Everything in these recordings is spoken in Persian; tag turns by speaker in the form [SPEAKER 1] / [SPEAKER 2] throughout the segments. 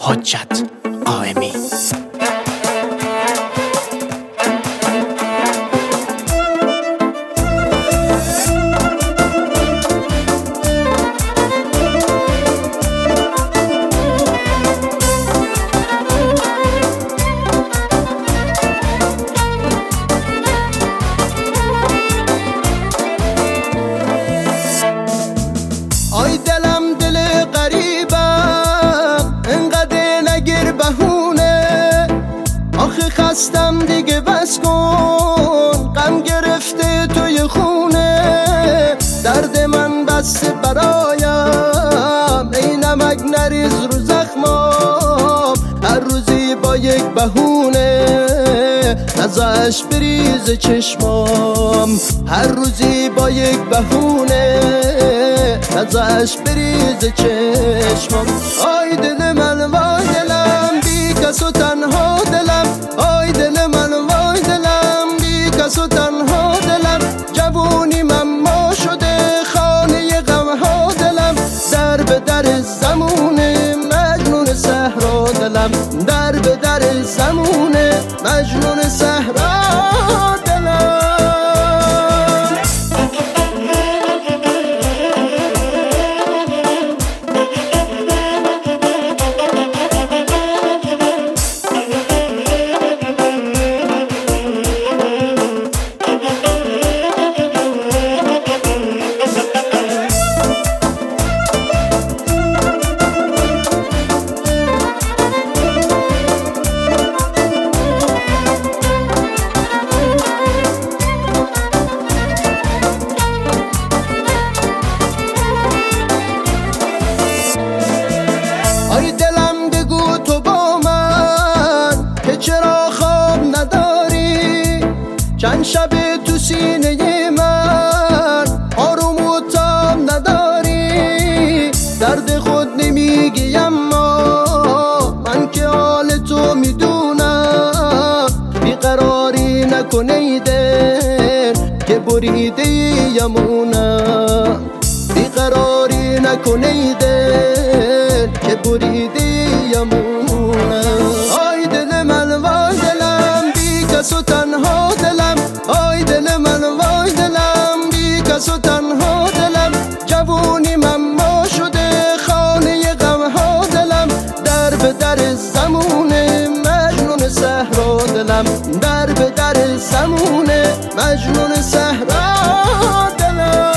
[SPEAKER 1] حجت قائمی.
[SPEAKER 2] آی دلم دل غریبم انقدر نگیر بهونه، آخه خستم دیگه بس کن، غم گرفته توی خونه، درد من بس برایم ای نمک نریز رو زخمام، هر روزی با یک بهونه نزاش بریز چشمام، هر روزی با یک بهونه نزاش بریز چشمام. آی دل من وای دلم بی کس و تنها دلم، آی دل من وای دلم بی کس و تنها دلم، جوونی من ما شده خانه غم ها دلم، در به در زمونه مجنون صحرا دلم، در به در زمونه مجنون صحرا دلم. آی دلم بگو تو با من که چرا خواب نداری، چند شب تو سینه من آروم و تاب نداری، درد خود نمیگی اما من که حال تو میدونم، بیقراری نکنه ای دل که بریده یمونم، بیقراری نکنه ای دل که بریده یمونم. آی دل من وای دلم بی کس و تنها دلم، آی دل من وای دلم بی کس و تنها دلم، جوونی من ما شده خانه غم ها دلم، در به در زمونه مجنون صحرا دلم، در به در زمونه مجنون صحرا دلم.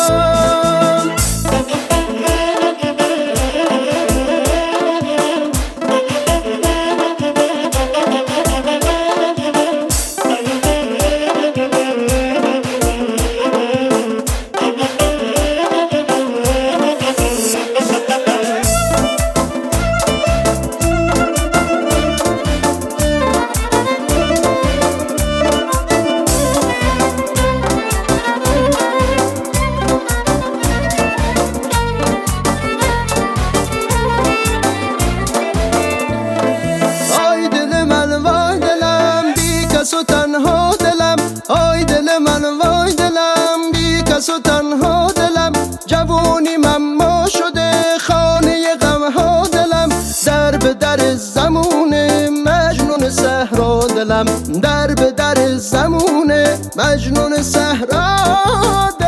[SPEAKER 2] و تنها دلم، آی دل من وای دلم بی کس و تنها دلم، جوونی من ما شده خانه غم ها دلم، در به در زمونه مجنون صحرا دلم، در به در زمونه مجنون صحرا